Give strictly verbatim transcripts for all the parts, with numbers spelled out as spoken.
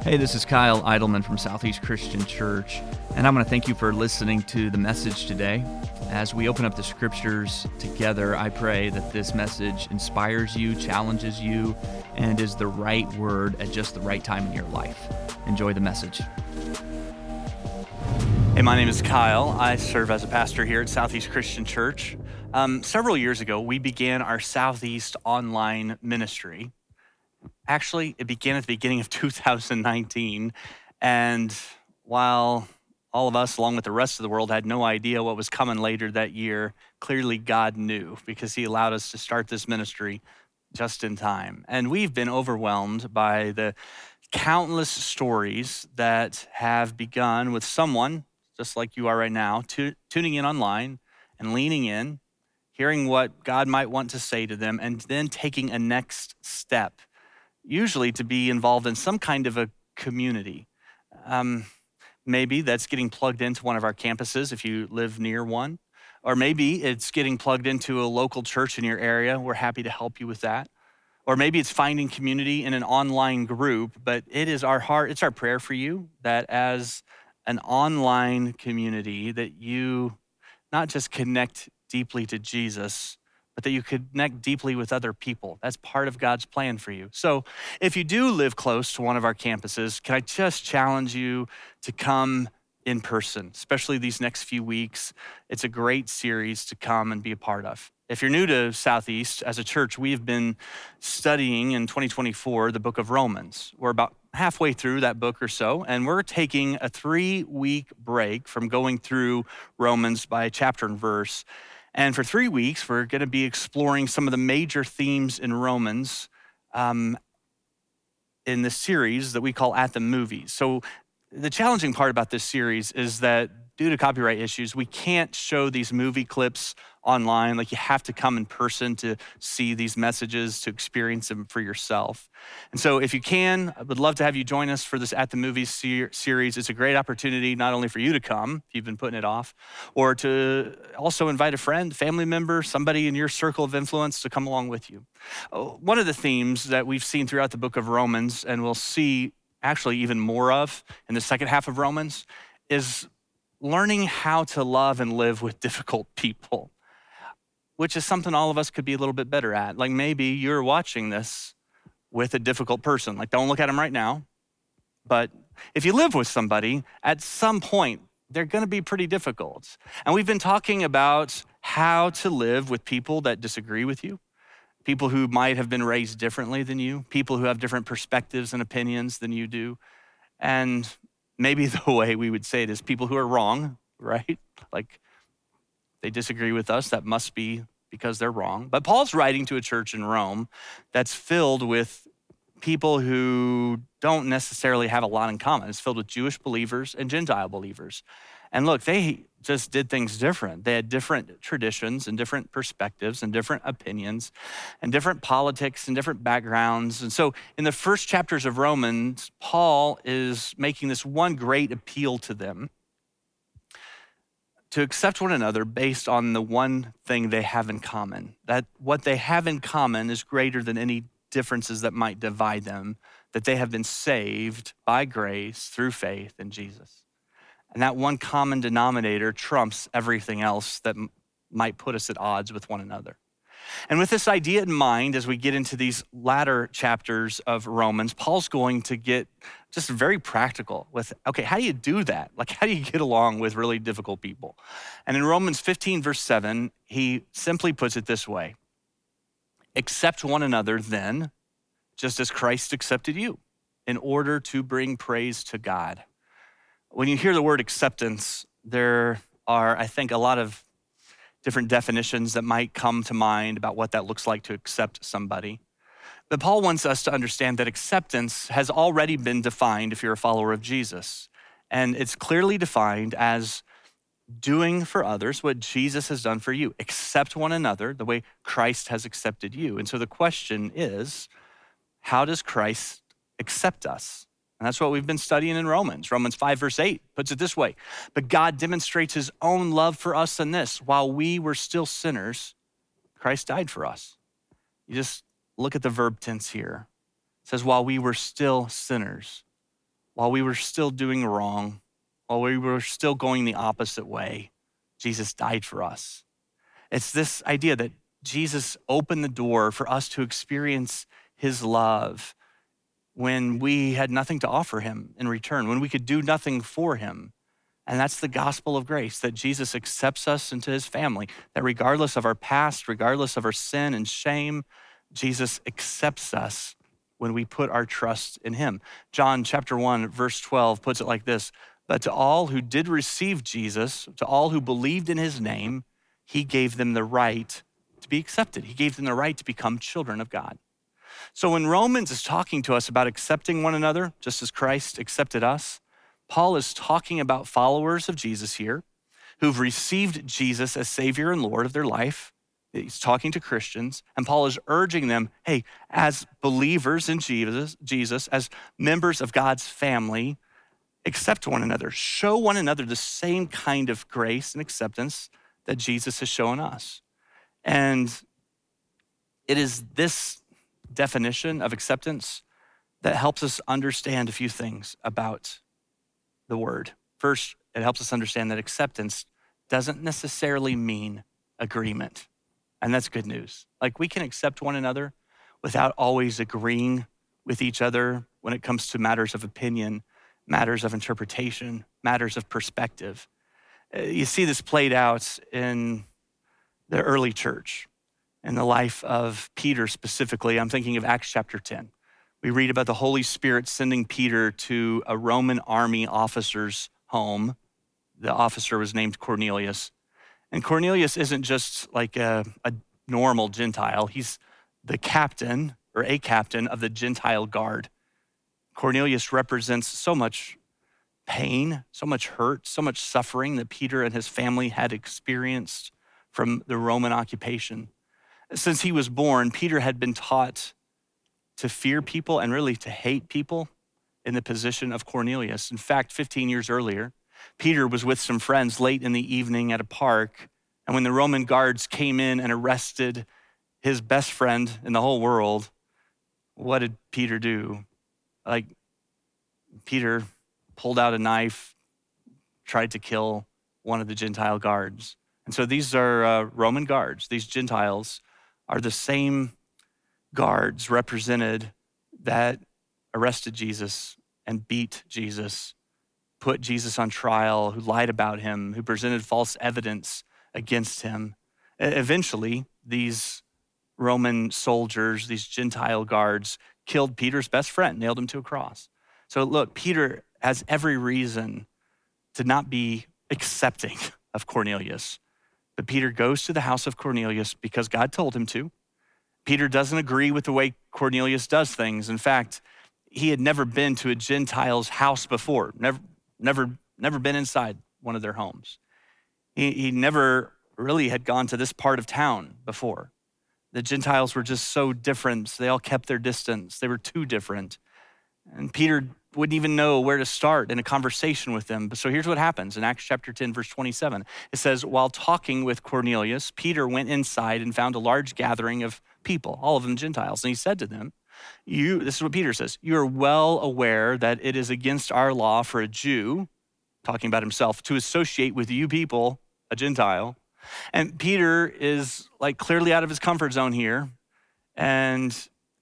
Hey, this is Kyle Eidelman from Southeast Christian Church, and I'm going to thank you for listening to the message today. As we open up the scriptures together, I pray that this message inspires you, challenges you, and is the right word at just the right time in your life. Enjoy the message. Hey, my name is Kyle. I serve as a pastor here at Southeast Christian Church. Um, several years ago, we began our Southeast online ministry. Actually, it began at the beginning of two thousand nineteen, and while all of us, along with the rest of the world, had no idea what was coming later that year, clearly God knew, because he allowed us to start this ministry just in time. And we've been overwhelmed by the countless stories that have begun with someone, just like you are right now, tu- tuning in online and leaning in, hearing what God might want to say to them, and then taking a next step, usually to be involved in some kind of a community. Um, maybe that's getting plugged into one of our campuses if you live near one, or maybe it's getting plugged into a local church in your area. We're happy to help you with that. Or maybe it's finding community in an online group, but it is our heart, it's our prayer for you that as an online community that you not just connect deeply to Jesus, but that you connect deeply with other people. That's part of God's plan for you. So if you do live close to one of our campuses, can I just challenge you to come in person, especially these next few weeks? It's a great series to come and be a part of. If you're new to Southeast, as a church, we've been studying in twenty twenty-four the book of Romans. We're about halfway through that book or so, and we're taking a three-week break from going through Romans by chapter and verse. And for three weeks, we're going to be exploring some of the major themes in Romans um, in this series that we call At the Movies. So the challenging part about this series is that due to copyright issues, we can't show these movie clips online. Like, you have to come in person to see these messages, to experience them for yourself. And so if you can, I would love to have you join us for this At the Movies ser- series. It's a great opportunity not only for you to come, if you've been putting it off, or to also invite a friend, family member, somebody in your circle of influence to come along with you. Oh, one of the themes that we've seen throughout the book of Romans, and we'll see actually even more of in the second half of Romans, is learning how to love and live with difficult people, which is something all of us could be a little bit better at. Like, maybe you're watching this with a difficult person. Like, don't look at them right now. But if you live with somebody, at some point, they're gonna be pretty difficult. And we've been talking about how to live with people that disagree with you, people who might have been raised differently than you, people who have different perspectives and opinions than you do. And maybe the way we would say it is people who are wrong, right? Like, they disagree with us. That must be because they're wrong. But Paul's writing to a church in Rome that's filled with people who don't necessarily have a lot in common. It's filled with Jewish believers and Gentile believers. And look, they just did things different. They had different traditions and different perspectives and different opinions and different politics and different backgrounds. And so in the first chapters of Romans, Paul is making this one great appeal to them to accept one another based on the one thing they have in common. That what they have in common is greater than any differences that might divide them, that they have been saved by grace through faith in Jesus. And that one common denominator trumps everything else that m- might put us at odds with one another. And with this idea in mind, as we get into these latter chapters of Romans, Paul's going to get just very practical with, okay, how do you do that? Like, how do you get along with really difficult people? And in Romans fifteen, verse seven, he simply puts it this way: accept one another then, just as Christ accepted you, in order to bring praise to God. When you hear the word acceptance, there are, I think, a lot of different definitions that might come to mind about what that looks like to accept somebody. But Paul wants us to understand that acceptance has already been defined if you're a follower of Jesus. And it's clearly defined as doing for others what Jesus has done for you. Accept one another the way Christ has accepted you. And so the question is, how does Christ accept us? And that's what we've been studying in Romans. Romans five, verse eight puts it this way: but God demonstrates his own love for us in this: while we were still sinners, Christ died for us. You just look at the verb tense here. It says, while we were still sinners, while we were still doing wrong, while we were still going the opposite way, Jesus died for us. It's this idea that Jesus opened the door for us to experience his love when we had nothing to offer him in return, when we could do nothing for him. And that's the gospel of grace, that Jesus accepts us into his family, that regardless of our past, regardless of our sin and shame, Jesus accepts us when we put our trust in him. John chapter one, verse twelve puts it like this: but to all who did receive Jesus, to all who believed in his name, he gave them the right to be accepted. He gave them the right to become children of God. So when Romans is talking to us about accepting one another, just as Christ accepted us, Paul is talking about followers of Jesus here who've received Jesus as Savior and Lord of their life. He's talking to Christians, and Paul is urging them, hey, as believers in Jesus, Jesus, as members of God's family, accept one another, show one another the same kind of grace and acceptance that Jesus has shown us. And it is this definition of acceptance that helps us understand a few things about the word. First, it helps us understand that acceptance doesn't necessarily mean agreement. And that's good news. Like, we can accept one another without always agreeing with each other when it comes to matters of opinion, matters of interpretation, matters of perspective. Uh, You see this played out in the early church, in the life of Peter specifically. I'm thinking of Acts chapter ten. We read about the Holy Spirit sending Peter to a Roman army officer's home. The officer was named Cornelius. And Cornelius isn't just like a, a normal Gentile. He's the captain or a captain of the Gentile guard. Cornelius represents so much pain, so much hurt, so much suffering that Peter and his family had experienced from the Roman occupation. Since he was born, Peter had been taught to fear people and really to hate people in the position of Cornelius. In fact, fifteen years earlier, Peter was with some friends late in the evening at a park, and when the Roman guards came in and arrested his best friend in the whole world, what did Peter do? Like, Peter pulled out a knife, tried to kill one of the Gentile guards. And so these are uh, Roman guards. These Gentiles are the same guards represented that arrested Jesus and beat Jesus, put Jesus on trial, who lied about him, who presented false evidence against him. E- Eventually, these Roman soldiers, these Gentile guards, killed Peter's best friend, nailed him to a cross. So look, Peter has every reason to not be accepting of Cornelius. But Peter goes to the house of Cornelius because God told him to. Peter doesn't agree with the way Cornelius does things. In fact, he had never been to a Gentile's house before, never, never, never been inside one of their homes. He, he never really had gone to this part of town before. The Gentiles were just so different. They all kept their distance. They were too different. And Peter wouldn't even know where to start in a conversation with them. So here's what happens in Acts chapter ten, verse twenty-seven. It says, while talking with Cornelius, Peter went inside and found a large gathering of people, all of them Gentiles. And he said to them, "You," this is what Peter says, "you are well aware that it is against our law for a Jew," talking about himself, "to associate with you people, a Gentile." And Peter is like clearly out of his comfort zone here. And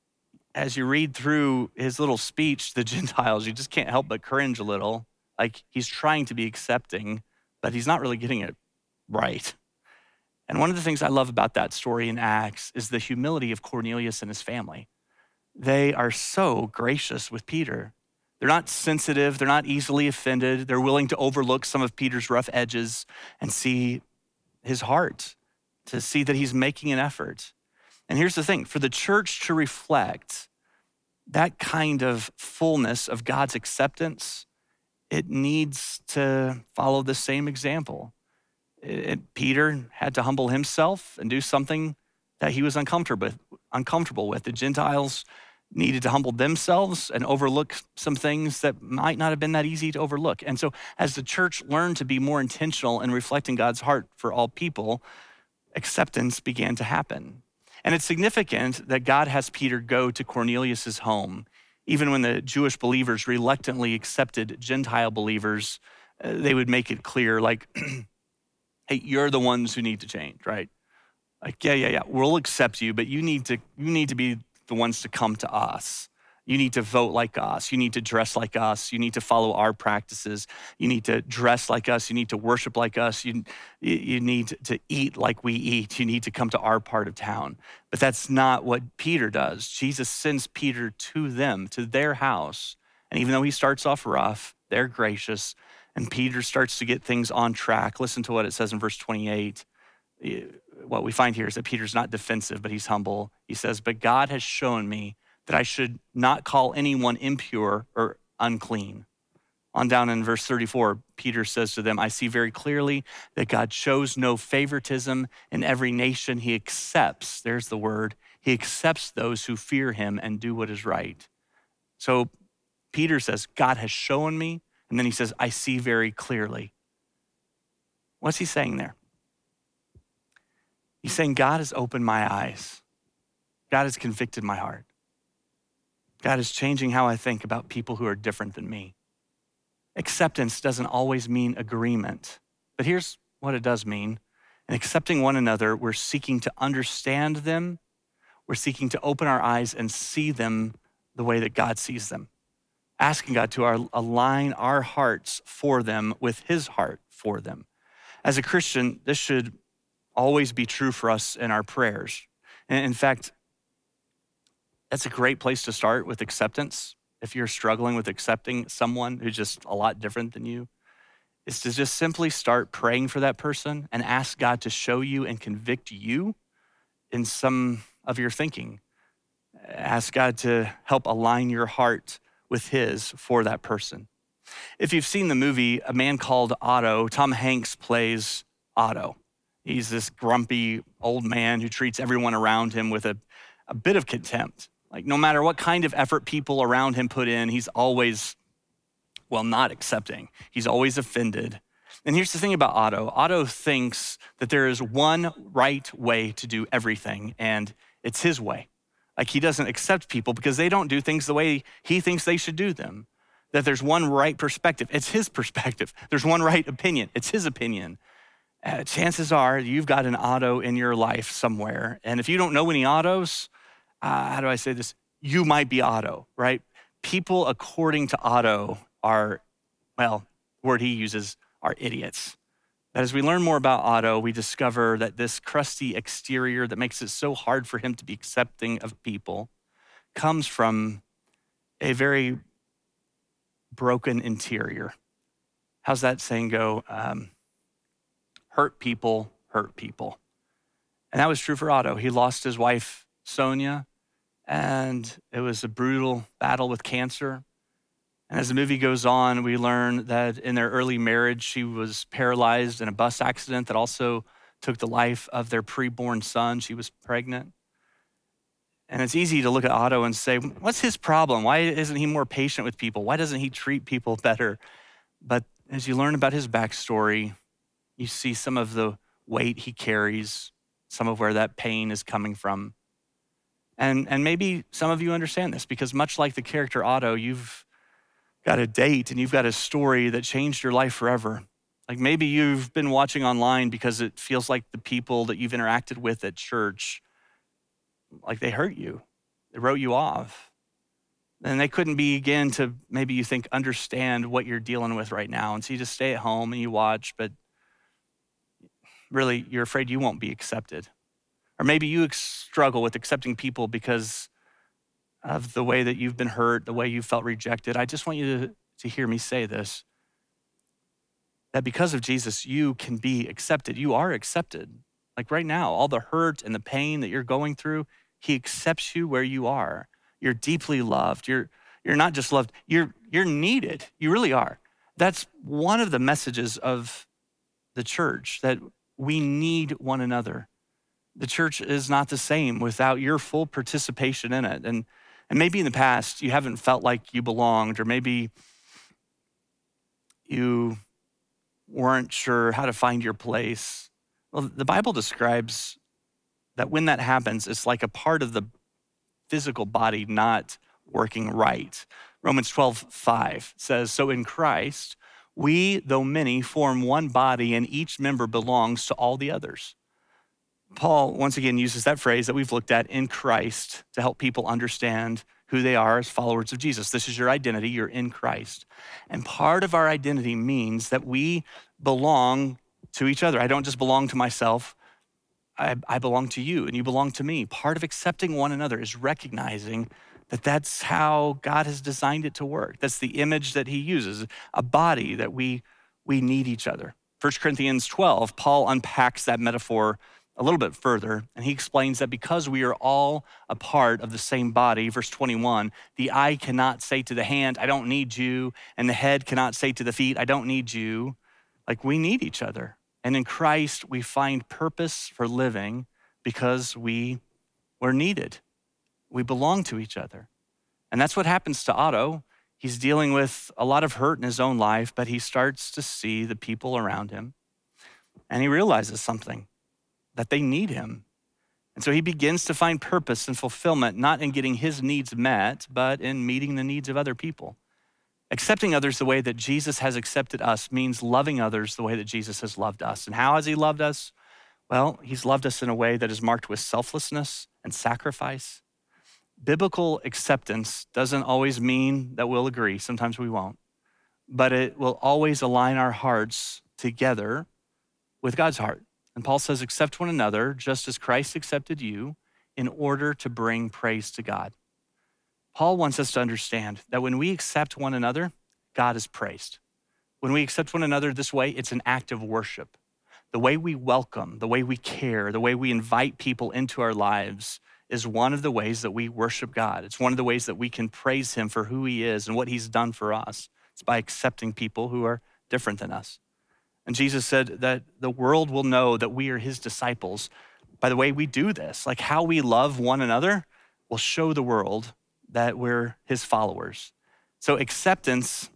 as you read through his little speech to the Gentiles, you just can't help but cringe a little. Like, he's trying to be accepting, but he's not really getting it right. And one of the things I love about that story in Acts is the humility of Cornelius and his family. They are so gracious with Peter. They're not sensitive. They're not easily offended. They're willing to overlook some of Peter's rough edges and see his heart, to see that he's making an effort. And here's the thing, for the church to reflect that kind of fullness of God's acceptance, it needs to follow the same example. It, Peter had to humble himself and do something that he was uncomfortable with, uncomfortable with. The Gentiles needed to humble themselves and overlook some things that might not have been that easy to overlook. And so as the church learned to be more intentional in reflecting God's heart for all people, acceptance began to happen. And it's significant that God has Peter go to Cornelius's home, Even when the Jewish believers reluctantly accepted Gentile believers, uh, they would make it clear, like, hey, you're the ones who need to change, right? Like, yeah, yeah, yeah, we'll accept you, but you need to, you need to be the ones to come to us. You need to vote like us. You need to dress like us. You need to follow our practices. You need to dress like us. You need to worship like us. You, you need to eat like we eat. You need to come to our part of town. But that's not what Peter does. Jesus sends Peter to them, to their house. And even though he starts off rough, they're gracious. And Peter starts to get things on track. Listen to what it says in verse twenty-eight. What we find here is that Peter's not defensive, but he's humble. He says, but God has shown me that I should not call anyone impure or unclean. On down in verse thirty-four, Peter says to them, I see very clearly that God shows no favoritism in every nation. He accepts, there's the word, he accepts those who fear him and do what is right. So Peter says, God has shown me, and then he says, I see very clearly. What's he saying there? He's saying, God has opened my eyes. God has convicted my heart. God is changing how I think about people who are different than me. Acceptance doesn't always mean agreement, but here's what it does mean. In accepting one another, we're seeking to understand them. We're seeking to open our eyes and see them the way that God sees them. Asking God to our, align our hearts for them with his heart for them. As a Christian, this should always be true for us in our prayers. And in fact, that's a great place to start with acceptance. If you're struggling with accepting someone who's just a lot different than you, is to just simply start praying for that person and ask God to show you and convict you in some of your thinking. Ask God to help align your heart with his for that person. If you've seen the movie A Man Called Otto, Tom Hanks plays Otto. He's this grumpy old man who treats everyone around him with a, a bit of contempt. Like no matter what kind of effort people around him put in, he's always, well, not accepting. He's always offended. And here's the thing about Otto. Otto thinks that there is one right way to do everything, and it's his way. Like he doesn't accept people because they don't do things the way he thinks they should do them. That there's one right perspective. It's his perspective. There's one right opinion. It's his opinion. Uh, chances are you've got an Otto in your life somewhere. And if you don't know any Ottos, uh, how do I say this? You might be Otto, right? People according to Otto are, well, the word he uses are idiots. That as we learn more about Otto, we discover that this crusty exterior that makes it so hard for him to be accepting of people comes from a very broken interior. How's that saying go? Um, hurt people, hurt people. And that was true for Otto. He lost his wife, Sonia, and it was a brutal battle with cancer. And as the movie goes on, we learn that in their early marriage, she was paralyzed in a bus accident that also took the life of their preborn son. She was pregnant. And it's easy to look at Otto and say, what's his problem? Why isn't he more patient with people? Why doesn't he treat people better? But as you learn about his backstory, you see some of the weight he carries, some of where that pain is coming from. And, and maybe some of you understand this because much like the character Otto, you've got a date and you've got a story that changed your life forever. Like maybe you've been watching online because it feels like the people that you've interacted with at church, like they hurt you. They wrote you off. And they couldn't begin to, maybe you think, understand what you're dealing with right now. And so you just stay at home and you watch, but really you're afraid you won't be accepted. Or maybe you struggle with accepting people because of the way that you've been hurt, the way you felt rejected. I just want you to, to hear me say this, that because of Jesus, you can be accepted. You are accepted. Like right now, all the hurt and the pain that you're going through, he accepts you where you are. You're deeply loved. You're, you're not just loved, you're, you're needed. You really are. That's one of the messages of the church, that we need one another. The church is not the same without your full participation in it. And, and maybe in the past, you haven't felt like you belonged, or maybe you weren't sure how to find your place. Well, the Bible describes that when that happens, it's like a part of the physical body not working right. Romans twelve five says, so in Christ, we, though many, form one body and each member belongs to all the others. Paul, once again, uses that phrase that we've looked at, in Christ, to help people understand who they are as followers of Jesus. This is your identity, you're in Christ. And part of our identity means that we belong to each other. I don't just belong to myself, I, I belong to you and you belong to me. Part of accepting one another is recognizing that that's how God has designed it to work. That's the image that he uses, a body that we, we need each other. First Corinthians twelve, Paul unpacks that metaphor a little bit further, and he explains that because we are all a part of the same body, verse twenty-one, the eye cannot say to the hand, I don't need you, and the head cannot say to the feet, I don't need you. Like, we need each other. And in Christ, we find purpose for living because we were needed. We belong to each other. And that's what happens to Otto. He's dealing with a lot of hurt in his own life, but he starts to see the people around him, and he realizes something, that they need him. And so he begins to find purpose and fulfillment, not in getting his needs met, but in meeting the needs of other people. Accepting others the way that Jesus has accepted us means loving others the way that Jesus has loved us. And how has he loved us? Well, he's loved us in a way that is marked with selflessness and sacrifice. Biblical acceptance doesn't always mean that we'll agree. Sometimes we won't. But it will always align our hearts together with God's heart. And Paul says, accept one another just as Christ accepted you in order to bring praise to God. Paul wants us to understand that when we accept one another, God is praised. When we accept one another this way, it's an act of worship. The way we welcome, the way we care, the way we invite people into our lives is one of the ways that we worship God. It's one of the ways that we can praise him for who he is and what he's done for us. It's by accepting people who are different than us. And Jesus said that the world will know that we are his disciples by the way we do this. Like, how we love one another will show the world that we're his followers. So acceptance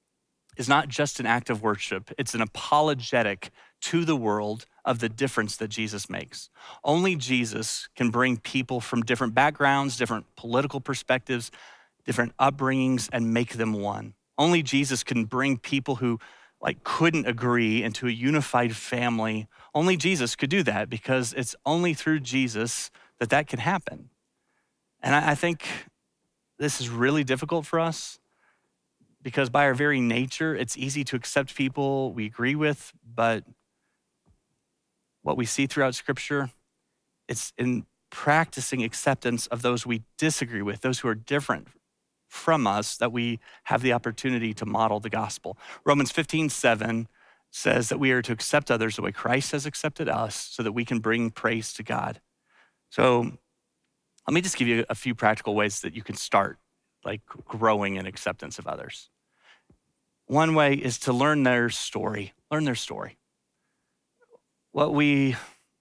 is not just an act of worship. It's an apologetic to the world of the difference that Jesus makes. Only Jesus can bring people from different backgrounds, different political perspectives, different upbringings, and make them one. Only Jesus can bring people who like couldn't agree into a unified family. Only Jesus could do that, because it's only through Jesus that that can happen. And I, I think this is really difficult for us because by our very nature, it's easy to accept people we agree with, but what we see throughout Scripture, it's in practicing acceptance of those we disagree with, those who are different from us, that we have the opportunity to model the gospel. Romans fifteen seven says that we are to accept others the way Christ has accepted us so that we can bring praise to God. So let me just give you a few practical ways that you can start like growing in acceptance of others. One way is to learn their story, learn their story. What we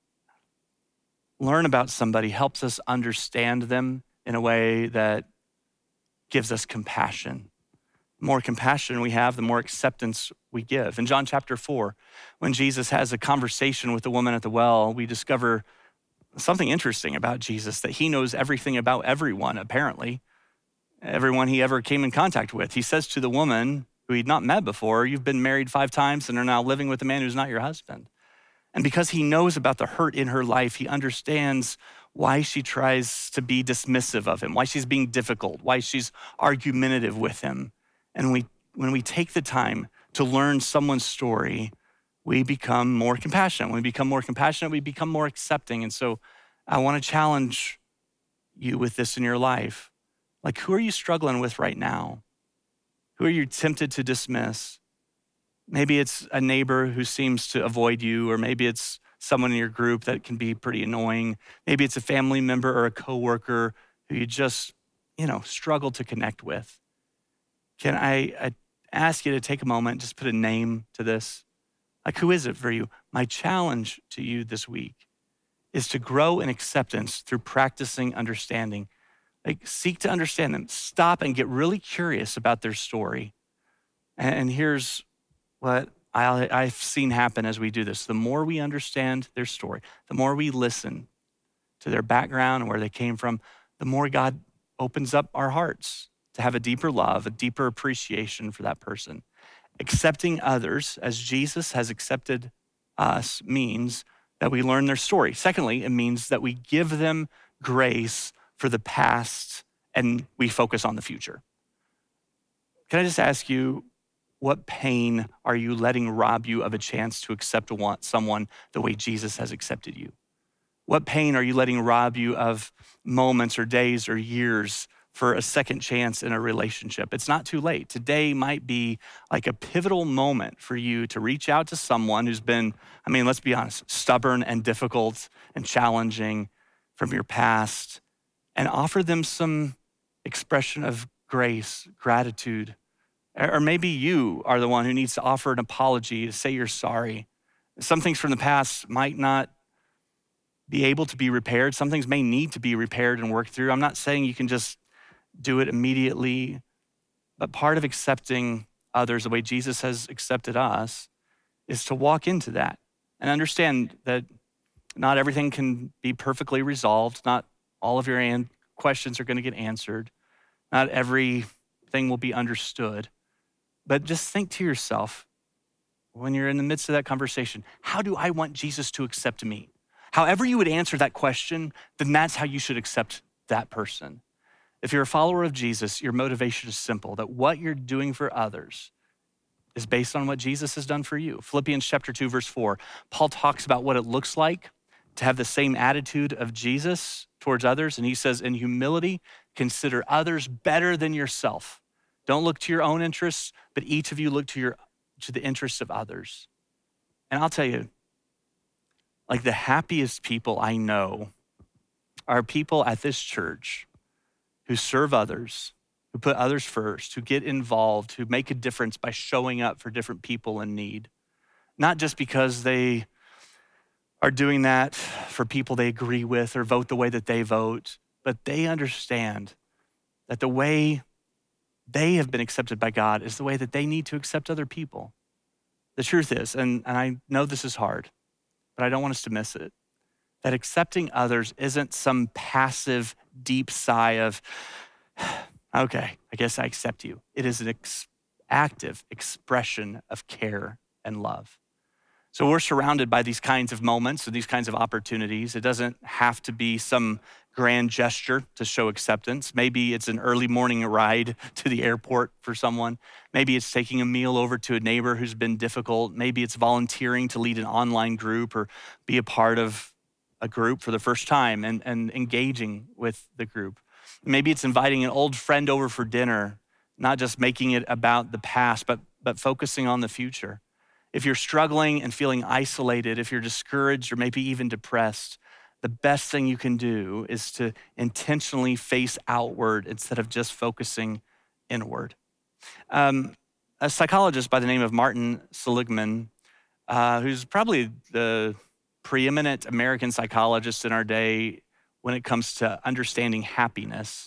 learn about somebody helps us understand them in a way that gives us compassion. The more compassion we have, the more acceptance we give. In John chapter four, when Jesus has a conversation with the woman at the well, we discover something interesting about Jesus, that he knows everything about everyone, apparently, everyone he ever came in contact with. He says to the woman who he'd not met before, you've been married five times and are now living with a man who's not your husband. And because he knows about the hurt in her life, he understands why she tries to be dismissive of him, why she's being difficult, why she's argumentative with him. And we, when we take the time to learn someone's story, we become more compassionate. When we become more compassionate, we become more accepting. And so I want to challenge you with this in your life. Like, who are you struggling with right now? Who are you tempted to dismiss? Maybe it's a neighbor who seems to avoid you, or maybe it's someone in your group that can be pretty annoying. Maybe it's a family member or a coworker who you just, you know, struggle to connect with. Can I, I ask you to take a moment, just put a name to this? Like, who is it for you? My challenge to you this week is to grow in acceptance through practicing understanding. Like, seek to understand them. Stop and get really curious about their story. And here's what I, I've seen happen as we do this. The more we understand their story, the more we listen to their background and where they came from, the more God opens up our hearts to have a deeper love, a deeper appreciation for that person. Accepting others as Jesus has accepted us means that we learn their story. Secondly, it means that we give them grace for the past and we focus on the future. Can I just ask you, what pain are you letting rob you of a chance to accept someone the way Jesus has accepted you? What pain are you letting rob you of moments or days or years for a second chance in a relationship? It's not too late. Today might be like a pivotal moment for you to reach out to someone who's been, I mean, let's be honest, stubborn and difficult and challenging from your past, and offer them some expression of grace, gratitude. Or maybe you are the one who needs to offer an apology, to say you're sorry. Some things from the past might not be able to be repaired. Some things may need to be repaired and worked through. I'm not saying you can just do it immediately, but part of accepting others the way Jesus has accepted us is to walk into that and understand that not everything can be perfectly resolved. Not all of your an- questions are going to get answered. Not everything will be understood. But just think to yourself, when you're in the midst of that conversation, how do I want Jesus to accept me? However you would answer that question, then that's how you should accept that person. If you're a follower of Jesus, your motivation is simple, that what you're doing for others is based on what Jesus has done for you. Philippians chapter two, verse four, Paul talks about what it looks like to have the same attitude of Jesus towards others. And he says, in humility, consider others better than yourself. Don't look to your own interests, but each of you look to your to the interests of others. And I'll tell you, like the happiest people I know are people at this church who serve others, who put others first, who get involved, who make a difference by showing up for different people in need. Not just because they are doing that for people they agree with or vote the way that they vote, but they understand that the way they have been accepted by God is the way that they need to accept other people. The truth is, and, and I know this is hard, but I don't want us to miss it, that accepting others isn't some passive, deep sigh of, okay, I guess I accept you. It is an ex- active expression of care and love. So we're surrounded by these kinds of moments and these kinds of opportunities. It doesn't have to be some grand gesture to show acceptance. Maybe it's an early morning ride to the airport for someone. Maybe it's taking a meal over to a neighbor who's been difficult. Maybe it's volunteering to lead an online group or be a part of a group for the first time and, and engaging with the group. Maybe it's inviting an old friend over for dinner, not just making it about the past, but, but focusing on the future. If you're struggling and feeling isolated, if you're discouraged or maybe even depressed, the best thing you can do is to intentionally face outward instead of just focusing inward. Um, a psychologist by the name of Martin Seligman, uh, who's probably the preeminent American psychologist in our day when it comes to understanding happiness,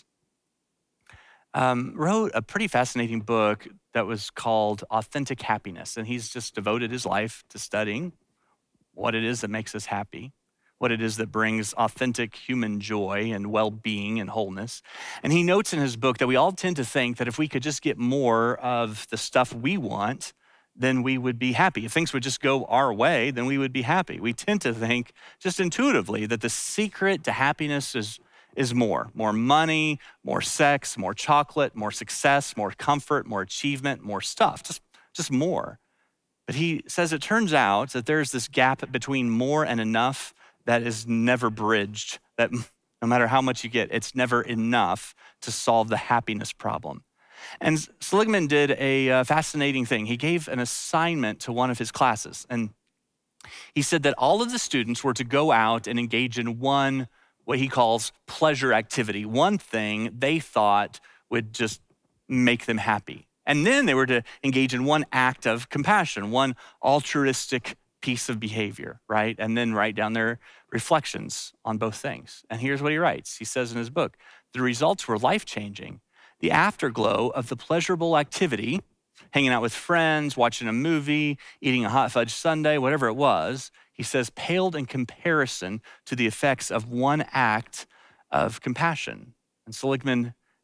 um, wrote a pretty fascinating book that was called Authentic Happiness. And he's just devoted his life to studying what it is that makes us happy, what it is that brings authentic human joy and well-being and wholeness. And he notes in his book that we all tend to think that if we could just get more of the stuff we want, then we would be happy. If things would just go our way, then we would be happy. We tend to think just intuitively that the secret to happiness is is more. More money, more sex, more chocolate, more success, more comfort, more achievement, more stuff, just, just more. But he says it turns out that there's this gap between more and enough that is never bridged, that no matter how much you get, it's never enough to solve the happiness problem. And Seligman did a uh, fascinating thing. He gave an assignment to one of his classes, and he said that all of the students were to go out and engage in one what he calls pleasure activity, one thing they thought would just make them happy. And then they were to engage in one act of compassion, one altruistic piece of behavior, right? And then write down their reflections on both things. And here's what he writes. He says in his book, the results were life-changing. The afterglow of the pleasurable activity, hanging out with friends, watching a movie, eating a hot fudge sundae, whatever it was, he says, paled in comparison to the effects of one act of compassion. And Seligman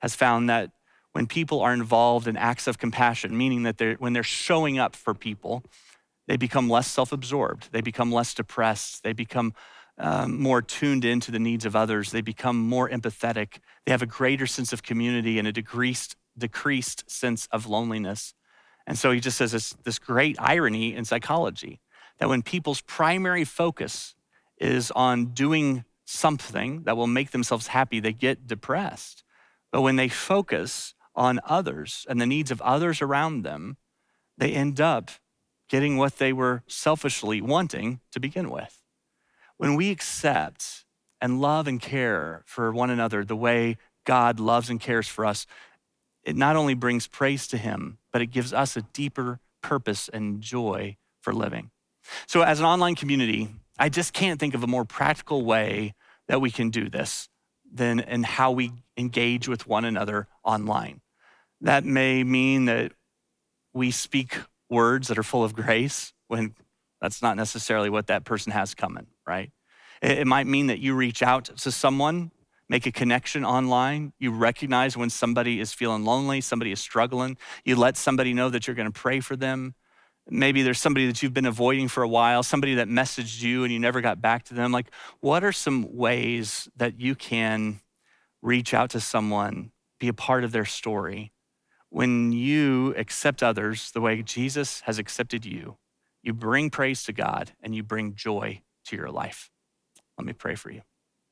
has found that when people are involved in acts of compassion, meaning that they're, when they're showing up for people, they become less self-absorbed, they become less depressed, they become um, more tuned into the needs of others, they become more empathetic, they have a greater sense of community and a decreased, decreased sense of loneliness. And so he just says this, this great irony in psychology, that when people's primary focus is on doing something that will make themselves happy, they get depressed. But when they focus on others and the needs of others around them, they end up getting what they were selfishly wanting to begin with. When we accept and love and care for one another the way God loves and cares for us, it not only brings praise to him, but it gives us a deeper purpose and joy for living. So as an online community, I just can't think of a more practical way that we can do this than in how we engage with one another online. That may mean that we speak words that are full of grace when that's not necessarily what that person has coming, right? It might mean that you reach out to someone, make a connection online. You recognize when somebody is feeling lonely, somebody is struggling. You let somebody know that you're going to pray for them. Maybe there's somebody that you've been avoiding for a while, somebody that messaged you and you never got back to them. Like, what are some ways that you can reach out to someone, be a part of their story? When you accept others the way Jesus has accepted you, you bring praise to God and you bring joy to your life. Let me pray for you.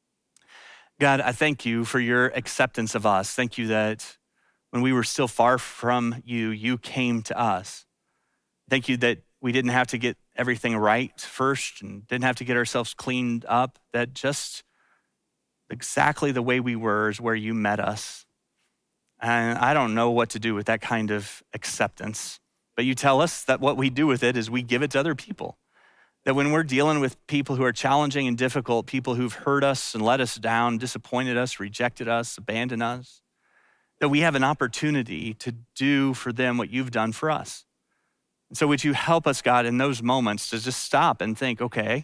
God, I thank you for your acceptance of us. Thank you that when we were still far from you, you came to us. Thank you that we didn't have to get everything right first and didn't have to get ourselves cleaned up, that just exactly the way we were is where you met us. And I don't know what to do with that kind of acceptance, but you tell us that what we do with it is we give it to other people. That when we're dealing with people who are challenging and difficult, people who've hurt us and let us down, disappointed us, rejected us, abandoned us, that we have an opportunity to do for them what you've done for us. And so would you help us, God, in those moments to just stop and think, okay,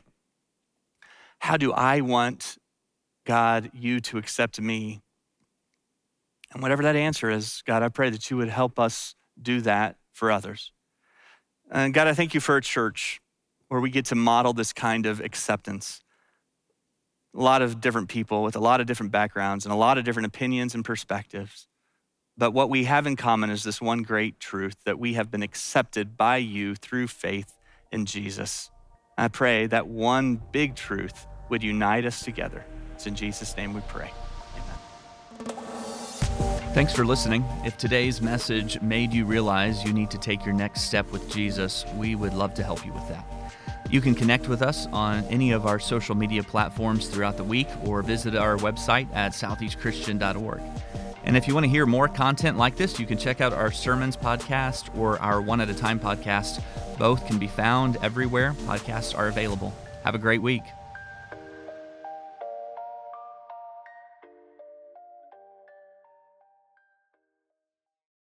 how do I want, God, you to accept me? And whatever that answer is, God, I pray that you would help us do that for others. And God, I thank you for a church where we get to model this kind of acceptance. A lot of different people with a lot of different backgrounds and a lot of different opinions and perspectives. But what we have in common is this one great truth, that we have been accepted by you through faith in Jesus. I pray that one big truth would unite us together. It's in Jesus' name we pray. Amen. Thanks for listening. If today's message made you realize you need to take your next step with Jesus, we would love to help you with that. You can connect with us on any of our social media platforms throughout the week or visit our website at southeast christian dot org. And if you want to hear more content like this, you can check out our Sermons podcast or our One at a Time podcast. Both can be found everywhere podcasts are available. Have a great week.